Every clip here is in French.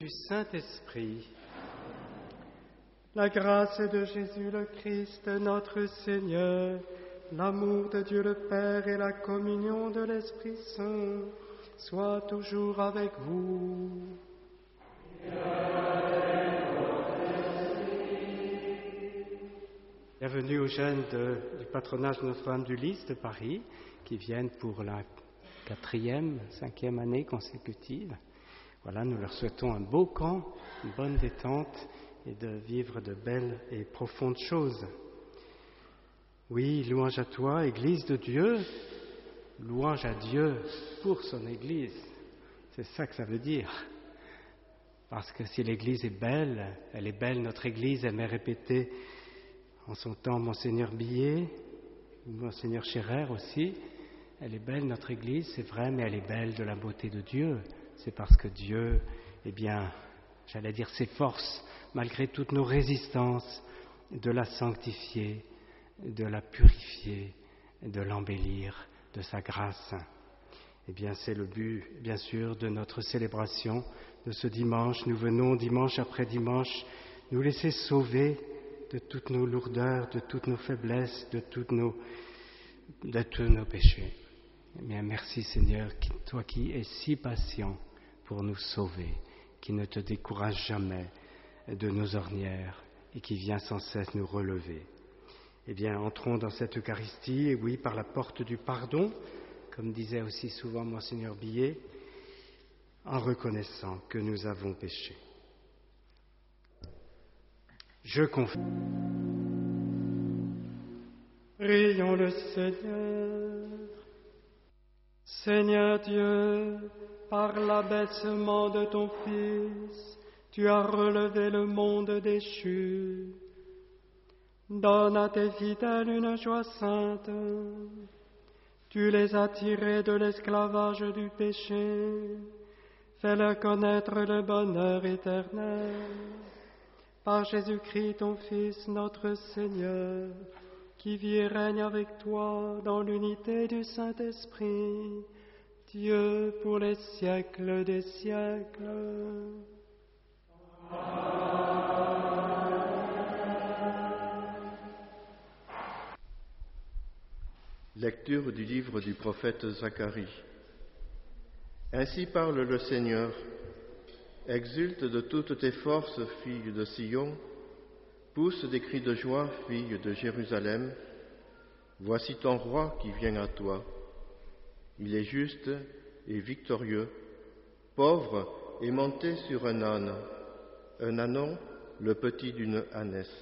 du Saint-Esprit. La grâce de Jésus le Christ, notre Seigneur, l'amour de Dieu le Père et la communion de l'Esprit Saint soient toujours avec vous. Bienvenue aux jeunes du patronage Notre-Dame du Lys de Paris qui viennent pour la 4e, 5e année consécutive. Voilà, nous leur souhaitons un beau camp, une bonne détente et de vivre de belles et profondes choses. Oui, louange à toi, Église de Dieu, louange à Dieu pour son Église. C'est ça que ça veut dire. Parce que si l'Église est belle, elle est belle, notre Église, elle m'est répétée en son temps Monseigneur Billet, Monseigneur Scherer aussi. Elle est belle, notre Église, c'est vrai, mais elle est belle de la beauté de Dieu. C'est parce que Dieu, j'allais dire, s'efforce, malgré toutes nos résistances, de la sanctifier, de la purifier, de l'embellir de sa grâce. Eh bien, c'est le but, bien sûr, de notre célébration de ce dimanche. Nous venons dimanche après dimanche nous laisser sauver de toutes nos lourdeurs, de toutes nos faiblesses, de tous nos péchés. Eh bien, merci Seigneur, toi qui es si patient pour nous sauver, qui ne te décourage jamais de nos ornières et qui vient sans cesse nous relever. Eh bien, entrons dans cette Eucharistie, et oui, par la porte du pardon, comme disait aussi souvent Monseigneur Billet, en reconnaissant que nous avons péché. Je confesse. Prions le Seigneur. Seigneur Dieu, par l'abaissement de ton Fils, tu as relevé le monde déchu. Donne à tes fidèles une joie sainte. Tu les as tirés de l'esclavage du péché. Fais-leur connaître le bonheur éternel. Par Jésus-Christ, ton Fils, notre Seigneur, qui vit et règne avec toi dans l'unité du Saint-Esprit, Dieu pour les siècles des siècles. Lecture du livre du prophète Zacharie. Ainsi parle le Seigneur. Exulte de toutes tes forces, fille de Sion. Pousse des cris de joie, fille de Jérusalem. Voici ton roi qui vient à toi. Il est juste et victorieux, pauvre et monté sur un ânon, le petit d'une ânesse.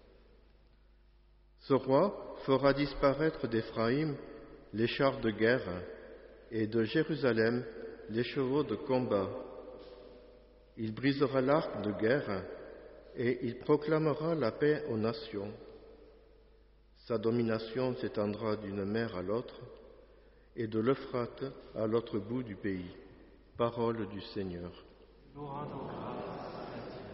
Ce roi fera disparaître d'Éphraïm les chars de guerre et de Jérusalem les chevaux de combat. Il brisera l'arc de guerre et il proclamera la paix aux nations. Sa domination s'étendra d'une mer à l'autre et de l'Euphrate à l'autre bout du pays. Parole du Seigneur. Nous rendons grâce à Dieu.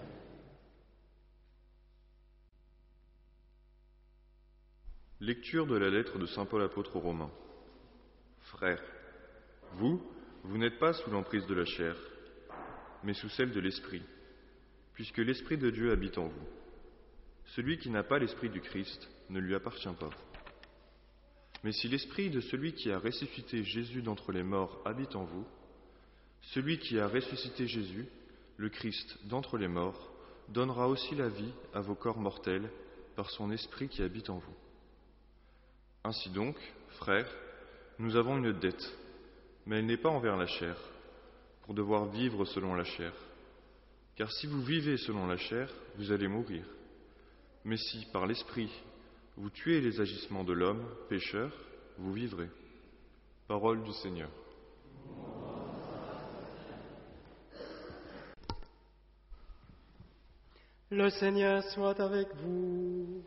Lecture de la lettre de saint Paul apôtre aux Romains. Frères, vous n'êtes pas sous l'emprise de la chair, mais sous celle de l'Esprit, puisque l'Esprit de Dieu habite en vous. Celui qui n'a pas l'Esprit du Christ ne lui appartient pas. Mais si l'Esprit de celui qui a ressuscité Jésus d'entre les morts habite en vous, celui qui a ressuscité Jésus, le Christ d'entre les morts, donnera aussi la vie à vos corps mortels par son Esprit qui habite en vous. Ainsi donc, frères, nous avons une dette, mais elle n'est pas envers la chair, pour devoir vivre selon la chair. Car si vous vivez selon la chair, vous allez mourir. Mais si, par l'Esprit, vous tuez les agissements de l'homme, pécheur, vous vivrez. Parole du Seigneur. Le Seigneur soit avec vous.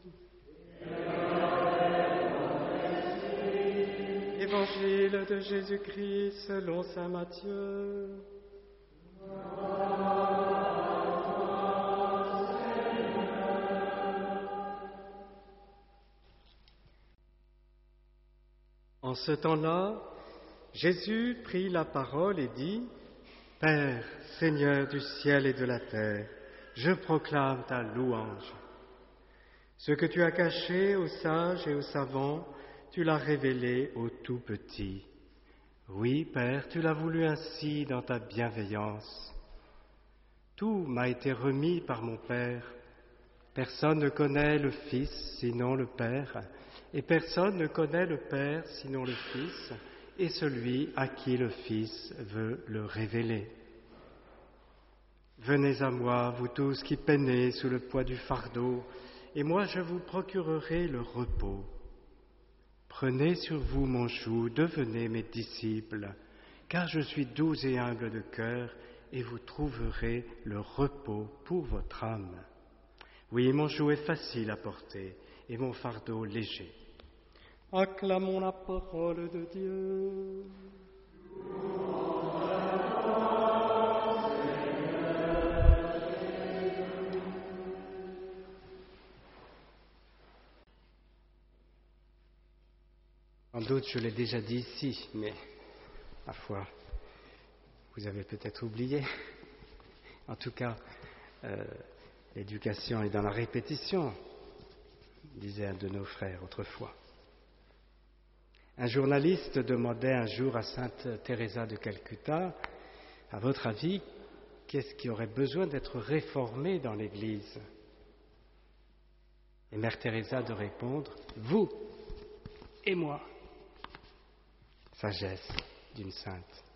Évangile de Jésus-Christ selon saint Matthieu. En ce temps-là, Jésus prit la parole et dit : Père, Seigneur du ciel et de la terre, je proclame ta louange. Ce que tu as caché aux sages et aux savants, tu l'as révélé aux tout petits. Oui, Père, tu l'as voulu ainsi dans ta bienveillance. Tout m'a été remis par mon Père. Personne ne connaît le Fils sinon le Père, et personne ne connaît le Père sinon le Fils, et celui à qui le Fils veut le révéler. Venez à moi, vous tous qui peinez sous le poids du fardeau, et moi je vous procurerai le repos. Prenez sur vous mon joug, devenez mes disciples, car je suis doux et humble de cœur, et vous trouverez le repos pour votre âme. Oui, mon joug est facile à porter, et mon fardeau léger. Acclamons la parole de Dieu. Sans doute, je l'ai déjà dit ici, mais ma foi, vous avez peut-être oublié. En tout cas, l'éducation est dans la répétition, disait un de nos frères autrefois. Un journaliste demandait un jour à sainte Teresa de Calcutta, à votre avis, qu'est-ce qui aurait besoin d'être réformé dans l'Église ? Et Mère Teresa de répondre, vous et moi. Sagesse d'une sainte.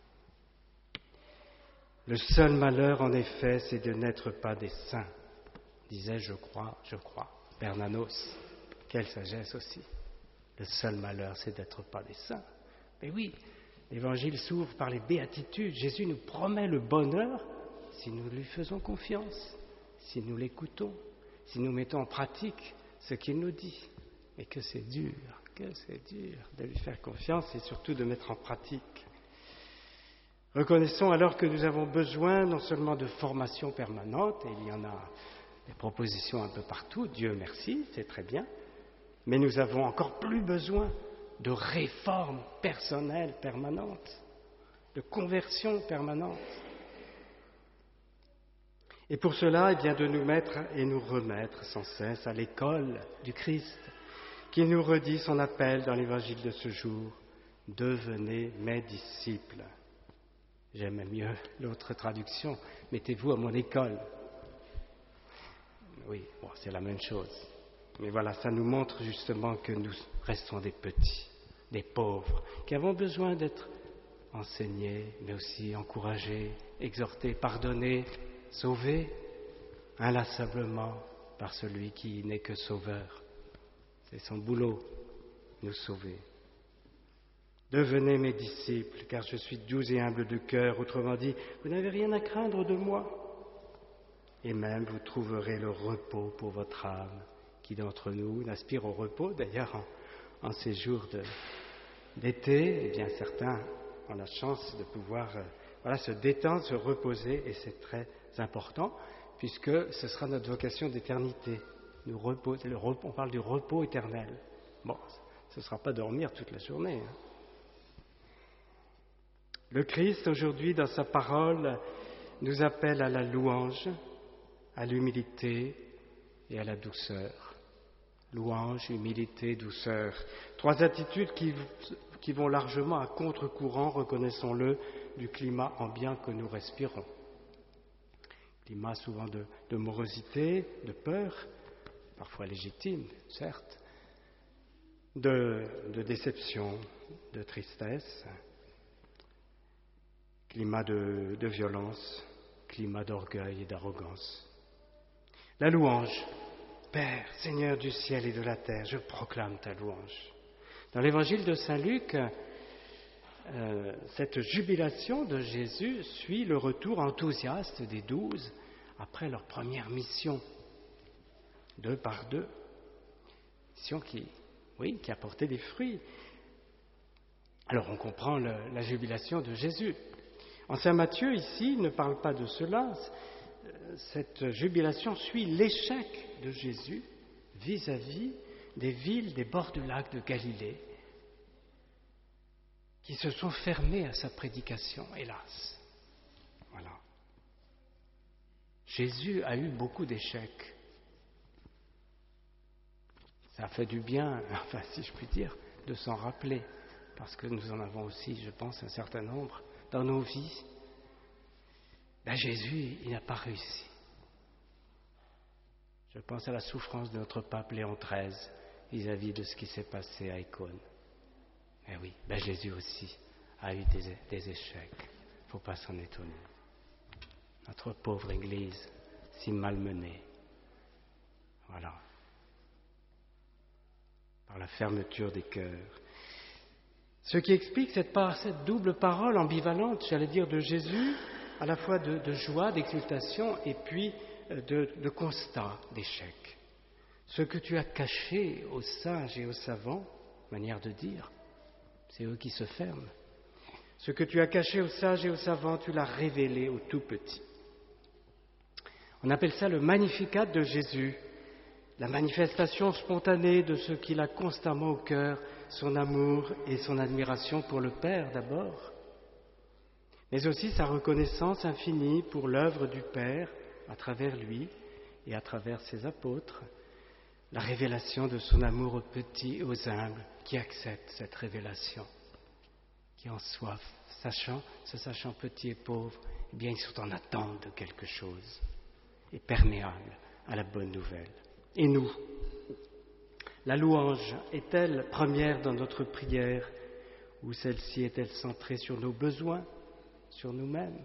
Le seul malheur, en effet, c'est de n'être pas des saints, disait je crois, Bernanos. Quelle sagesse aussi. Le seul malheur, c'est d'être pas des saints. Mais oui, l'Évangile s'ouvre par les béatitudes. Jésus nous promet le bonheur si nous lui faisons confiance, si nous l'écoutons, si nous mettons en pratique ce qu'il nous dit. Mais que c'est dur de lui faire confiance et surtout de mettre en pratique. Reconnaissons alors que nous avons besoin non seulement de formation permanente, et il y en a des propositions un peu partout, Dieu merci, c'est très bien, mais nous avons encore plus besoin de réforme personnelle permanente, de conversion permanente. Et pour cela, de nous mettre et nous remettre sans cesse à l'école du Christ, qui nous redit son appel dans l'évangile de ce jour, « Devenez mes disciples ». J'aime mieux l'autre traduction, « Mettez-vous à mon école ». Oui, bon, c'est la même chose. Mais voilà, ça nous montre justement que nous restons des petits, des pauvres, qui avons besoin d'être enseignés, mais aussi encouragés, exhortés, pardonnés, sauvés inlassablement par celui qui n'est que sauveur. C'est son boulot, nous sauver. Devenez mes disciples, car je suis doux et humble de cœur. Autrement dit, vous n'avez rien à craindre de moi. Et même vous trouverez le repos pour votre âme. Qui d'entre nous n'aspire au repos? D'ailleurs, en ces jours d'été, eh bien certains ont la chance de pouvoir se détendre, se reposer, et c'est très important, puisque ce sera notre vocation d'éternité. Nous reposer, on parle du repos éternel. Bon, ce ne sera pas dormir toute la journée. Le Christ, aujourd'hui, dans sa parole, nous appelle à la louange, à l'humilité et à la douceur. Louange, humilité, douceur. Trois attitudes qui vont largement à contre-courant, reconnaissons-le, du climat ambiant que nous respirons. Climat souvent de morosité, de peur, parfois légitime, certes, de déception, de tristesse, climat de violence, climat d'orgueil et d'arrogance. La louange. Père, Seigneur du ciel et de la terre, je proclame ta louange. Dans l'évangile de Saint Luc, cette jubilation de Jésus suit le retour enthousiaste des 12 après leur première mission, 2 par 2. Mission qui a porté des fruits. Alors on comprend la jubilation de Jésus. En Saint Matthieu, ici, il ne parle pas de cela. Cette jubilation suit l'échec de Jésus vis-à-vis des villes des bords du lac de Galilée qui se sont fermées à sa prédication, hélas. Voilà. Jésus a eu beaucoup d'échecs. Ça a fait du bien, enfin si je puis dire, de s'en rappeler, parce que nous en avons aussi, je pense, un certain nombre dans nos vies. Jésus, il n'a pas réussi. Je pense à la souffrance de notre pape Léon XIII vis-à-vis de ce qui s'est passé à Écône. Eh oui, Jésus aussi a eu des échecs. Il ne faut pas s'en étonner. Notre pauvre Église, si malmenée. Voilà. Par la fermeture des cœurs. Ce qui explique cette double parole ambivalente, j'allais dire, de Jésus, à la fois de joie, d'exultation et puis de constat d'échec. Ce que tu as caché aux sages et aux savants, manière de dire, c'est eux qui se ferment. Ce que tu as caché aux sages et aux savants, tu l'as révélé aux tout petits. On appelle ça le Magnificat de Jésus, la manifestation spontanée de ce qu'il a constamment au cœur, son amour et son admiration pour le Père d'abord, mais aussi sa reconnaissance infinie pour l'œuvre du Père à travers lui et à travers ses apôtres, la révélation de son amour aux petits et aux humbles qui acceptent cette révélation, qui en soif, se sachant petits et pauvres, eh bien ils sont en attente de quelque chose et perméables à la bonne nouvelle. Et nous, la louange est-elle première dans notre prière ou celle-ci est-elle centrée sur nos besoins, sur nous-mêmes?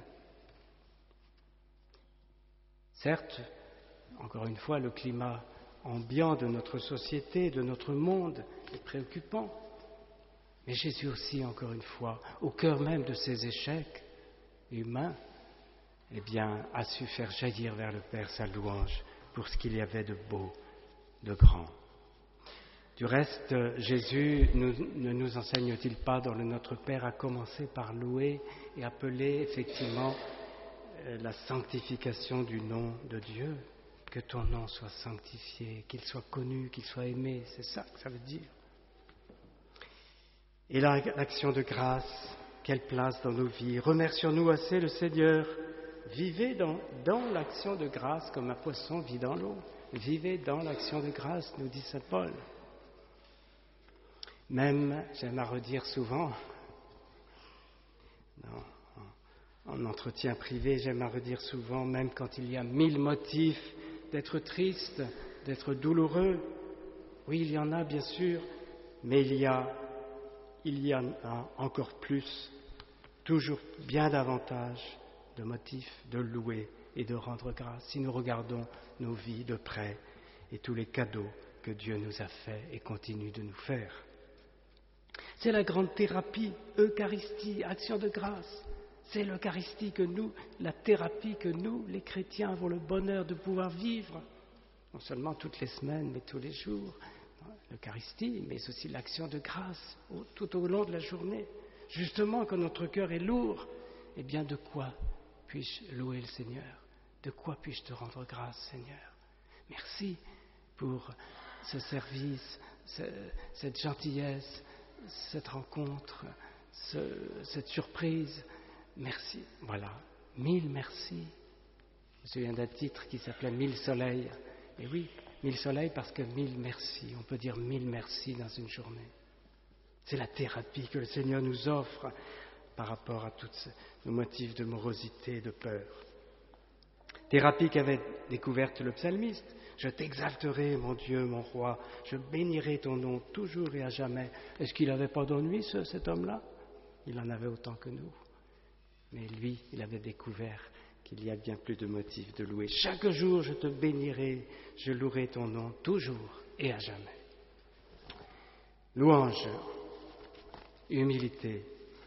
Certes, encore une fois, le climat ambiant de notre société, de notre monde est préoccupant, mais Jésus aussi, encore une fois, au cœur même de ses échecs humains, eh bien, a su faire jaillir vers le Père sa louange pour ce qu'il y avait de beau, de grand. Du reste, Jésus ne nous enseigne-t-il pas dans le Notre Père à commencer par louer et appeler effectivement la sanctification du nom de Dieu, que ton nom soit sanctifié, qu'il soit connu, qu'il soit aimé, c'est ça que ça veut dire. Et l'action de grâce, quelle place dans nos vies? Remercions-nous assez le Seigneur. Vivez dans l'action de grâce comme un poisson vit dans l'eau. Vivez dans l'action de grâce, nous dit saint Paul. Même, j'aime à redire souvent, en entretien privé, j'aime à redire souvent, même quand il y a 1000 motifs d'être triste, d'être douloureux, oui, il y en a bien sûr, mais il y en a encore plus, toujours bien davantage de motifs de louer et de rendre grâce si nous regardons nos vies de près et tous les cadeaux que Dieu nous a faits et continue de nous faire. C'est la grande thérapie, Eucharistie, action de grâce. C'est l'Eucharistie la thérapie que nous, les chrétiens, avons le bonheur de pouvoir vivre, non seulement toutes les semaines, mais tous les jours. L'Eucharistie, mais aussi l'action de grâce tout au long de la journée. Justement, quand notre cœur est lourd, eh bien, de quoi puis-je louer le Seigneur? De quoi puis-je te rendre grâce, Seigneur? Merci pour ce service, cette gentillesse, cette rencontre, cette surprise. Merci. Voilà. 1000 merci. Je me souviens d'un titre qui s'appelait 1000 soleils. Et oui, 1000 soleils parce que 1000 merci. On peut dire 1000 merci dans une journée. C'est la thérapie que le Seigneur nous offre par rapport à tous nos motifs de morosité et de peur. Thérapie qu'avait découverte le psalmiste. Je t'exalterai, mon Dieu, mon roi. Je bénirai ton nom toujours et à jamais. Est-ce qu'il n'avait pas d'ennui, cet homme-là? Il en avait autant que nous. Mais lui, il avait découvert qu'il y a bien plus de motifs de louer. Chaque jour, je te bénirai, je louerai ton nom toujours et à jamais. Louange, humilité.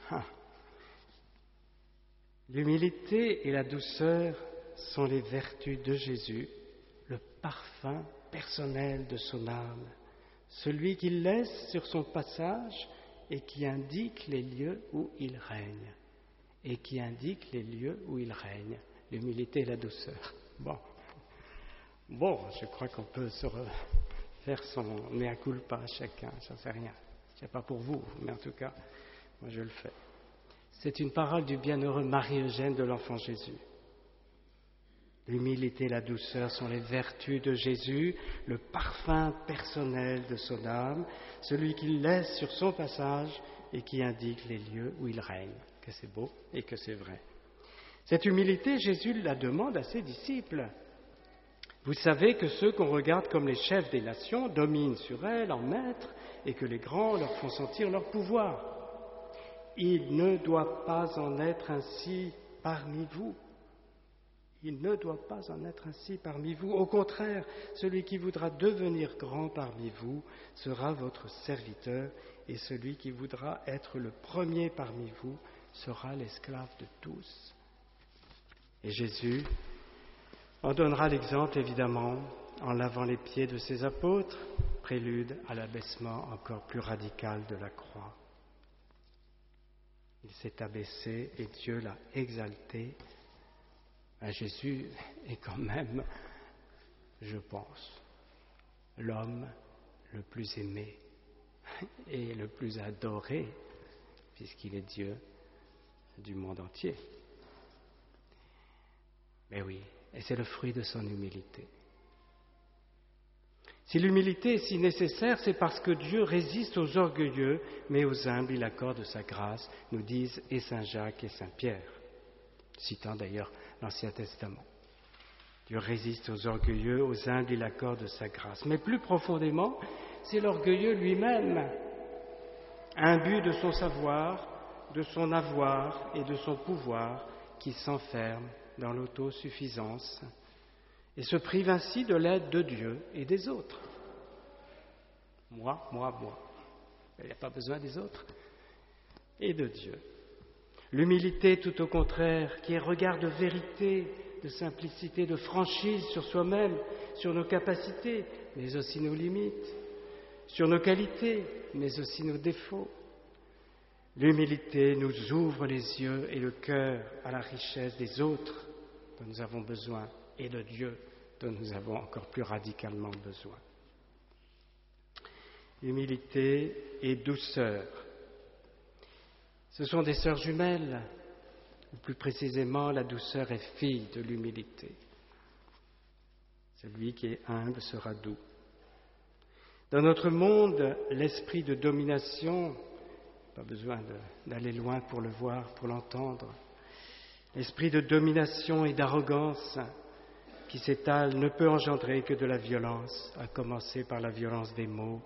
L'humilité et la douceur sont les vertus de Jésus, le parfum personnel de son âme, celui qu'il laisse sur son passage et qui indique les lieux où il règne. Et qui indique les lieux où il règne, l'humilité et la douceur. Bon, je crois qu'on peut faire son mea culpa à chacun, j'en sais rien. Je ne sais pas pour vous, mais en tout cas, moi je le fais. C'est une parole du bienheureux Marie-Eugène de l'Enfant Jésus. L'humilité et la douceur sont les vertus de Jésus, le parfum personnel de son âme, celui qu'il laisse sur son passage et qui indique les lieux où il règne, que c'est beau et que c'est vrai. Cette humilité, Jésus la demande à ses disciples. Vous savez que ceux qu'on regarde comme les chefs des nations dominent sur elles en maîtres et que les grands leur font sentir leur pouvoir. Il ne doit pas en être ainsi parmi vous. Il ne doit pas en être ainsi parmi vous. Au contraire, celui qui voudra devenir grand parmi vous sera votre serviteur, et celui qui voudra être le premier parmi vous sera l'esclave de tous. Et Jésus en donnera l'exemple, évidemment, en lavant les pieds de ses apôtres, prélude à l'abaissement encore plus radical de la croix. Il s'est abaissé et Dieu l'a exalté. Jésus est quand même, je pense, l'homme le plus aimé et le plus adoré, puisqu'il est Dieu du monde entier. Mais oui, et c'est le fruit de son humilité. Si l'humilité est si nécessaire, c'est parce que Dieu résiste aux orgueilleux, mais aux humbles il accorde sa grâce, nous disent et Saint Jacques et Saint Pierre, citant d'ailleurs l'Ancien Testament. Dieu résiste aux orgueilleux, aux humbles il accorde sa grâce. Mais plus profondément, c'est l'orgueilleux lui-même, imbu de son savoir, de son avoir et de son pouvoir, qui s'enferme dans l'autosuffisance et se prive ainsi de l'aide de Dieu et des autres. Moi. Il n'y a pas besoin des autres. Et de Dieu. L'humilité, tout au contraire, qui est regard de vérité, de simplicité, de franchise sur soi-même, sur nos capacités, mais aussi nos limites, sur nos qualités, mais aussi nos défauts. L'humilité nous ouvre les yeux et le cœur à la richesse des autres dont nous avons besoin et de Dieu dont nous avons encore plus radicalement besoin. Humilité et douceur. Ce sont des sœurs jumelles, ou plus précisément, la douceur est fille de l'humilité. Celui qui est humble sera doux. Dans notre monde, l'esprit de domination, pas besoin d'aller loin pour le voir, pour l'entendre, l'esprit de domination et d'arrogance qui s'étale ne peut engendrer que de la violence, à commencer par la violence des mots.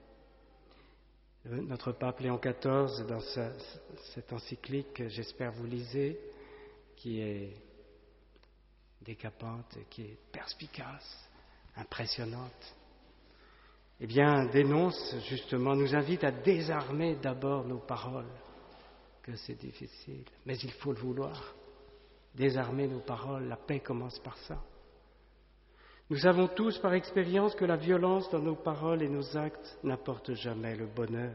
Notre pape Léon XIV, dans cette encyclique, j'espère vous lisez, qui est décapante, qui est perspicace, impressionnante, eh bien, dénonce justement, nous invite à désarmer d'abord nos paroles, que c'est difficile, mais il faut le vouloir. Désarmer nos paroles, la paix commence par ça. Nous savons tous par expérience que la violence dans nos paroles et nos actes n'apporte jamais le bonheur.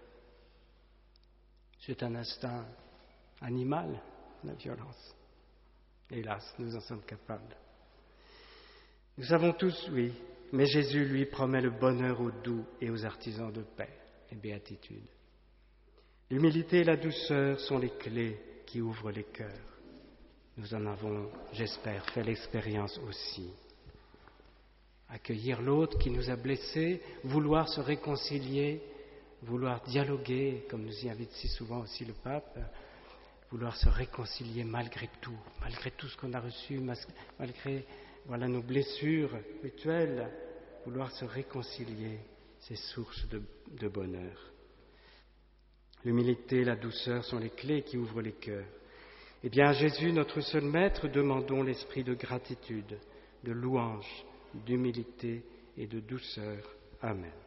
C'est un instinct animal, la violence. Hélas, nous en sommes capables. Nous savons tous, oui, mais Jésus, lui, promet le bonheur aux doux et aux artisans de paix et béatitude. L'humilité et la douceur sont les clés qui ouvrent les cœurs. Nous en avons, j'espère, fait l'expérience aussi. Accueillir l'autre qui nous a blessés, vouloir se réconcilier, vouloir dialoguer, comme nous y invite si souvent aussi le pape, vouloir se réconcilier malgré tout ce qu'on a reçu, malgré nos blessures mutuelles, vouloir se réconcilier, c'est source de bonheur. L'humilité et la douceur sont les clés qui ouvrent les cœurs. Eh bien, à Jésus, notre seul Maître, demandons l'esprit de gratitude, de louange, d'humilité et de douceur. Amen.